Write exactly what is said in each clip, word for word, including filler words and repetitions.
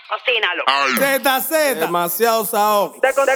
Cocínalo. Z Z. Demasiado sao.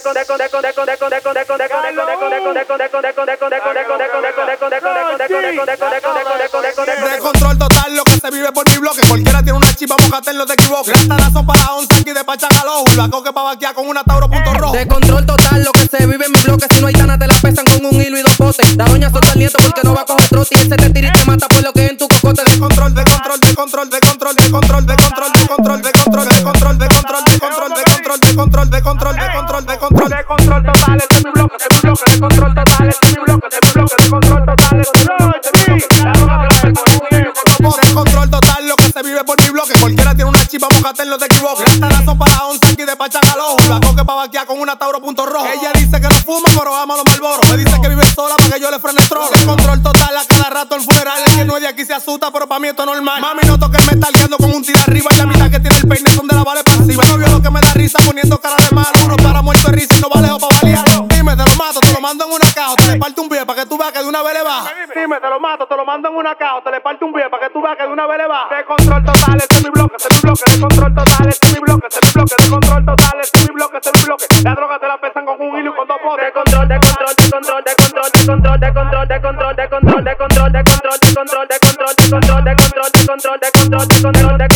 De control total, lo que se vive por mi bloque. Cualquiera tiene una chiva, mojate, no te equivoques. Rastarazo para once aquí de Pachangalo. Urbaco que pa' vaquear con una Tauro punto rojo. De control total, lo que se vive en mi bloque. Si no hay ganas, te la pesan con un hilo y dos potes. La doña suelta el nieto porque no va a coger trote. Y ese te tira y te mata por lo que es en tu cocote. De control, de control, de control, de control, de control, de control, de control, de control, de control, de control, de control, de control, de control, de control, de control, de control, de control total, este es mi bloque, este es mi bloque, de control total, este es mi bloque, este es mi bloque, de control total, este es mi bloque, este es mi bloque, la droga te la pego con un hilo, de control total, lo que se vive por mi bloque, cualquiera tiene una chiva, mojate, no te equivoques, rastarazo para once aquí de Pachangalo, urbaco que pa' vaquear con una Tauro punto rojo, ella dice que no fuma, pero ama los Marlboro, me dice que vive sola para que yo le frene el trono, de control total, a cada rato el funeral, el que no es de aquí se asusta, pero pa' mí esto es normal, mami noto que me está quedando con un tiro arriba y la mitad que tiene el peine son de la vale pasiva, no vio lo que me da risa poniendo cara de mal, uno para muerto de risa y no vale o pa' balear, dime te lo mato, te lo mando en una caja, te le parte un pie para que tú veas que de una vez le baja, dime te lo mato, te lo mando en una caja, te le parte un pie para que tú veas que de una vez le baja, de control total, este es mi bloque, este es mi bloque, de control total, este es mi bloque, este es mi bloque, de control total, este es mi bloque, este es mi bloque, la droga te la pesan con un hilo y con dos potes, de control, de control, de control, de control, de control, de control, de control, de control, de control, de control, de control, de control, de control, de control, de control, de control, de control, de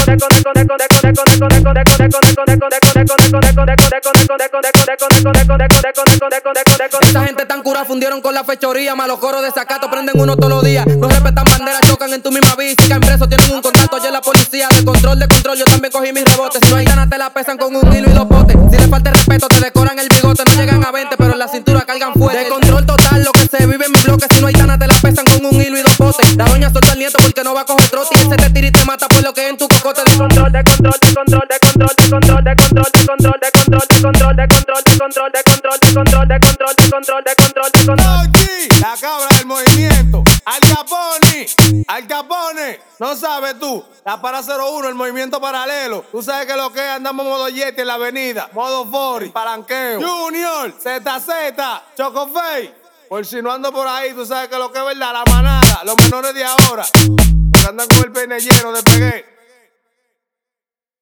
esa gente tan cura fundieron con la fechoría, malos coros de sacato prenden uno todos los días. No respetan banderas, chocan en tu misma bici. Caen presos, tienen un contacto, oye la policía. De control, de control, yo también cogí mis rebotes. Si no hay ganas, te la pesan con un hilo y dos potes. Si le falta el respeto, te decoran el bigote. No llegan a veinte, pero en la cintura cargan fuerte. De control total, lo que se vive en mi bloque. Si no hay ganas, te la pesan con un hilo y dos potes. La doña suelta el nieto porque no va a coger trote. Y ese te tira y te mata por lo que es en tu cocote. De control, de control, de control, de control, de control, de control, de control, de control, de control, de control, de control, de control, de control, de control, de control, de control, de control. La cabra del movimiento, Al Capone, Al Capone, no sabes tú, la para cero uno, el movimiento paralelo. Tú sabes que lo que es, andamos modo Yeti en la avenida, modo Fori, palanqueo, Junior, Z Z, Chocofey. Por si no ando por ahí, tú sabes que lo que es verdad, la manada, los menores de ahora, porque andan con el peine lleno de pegué.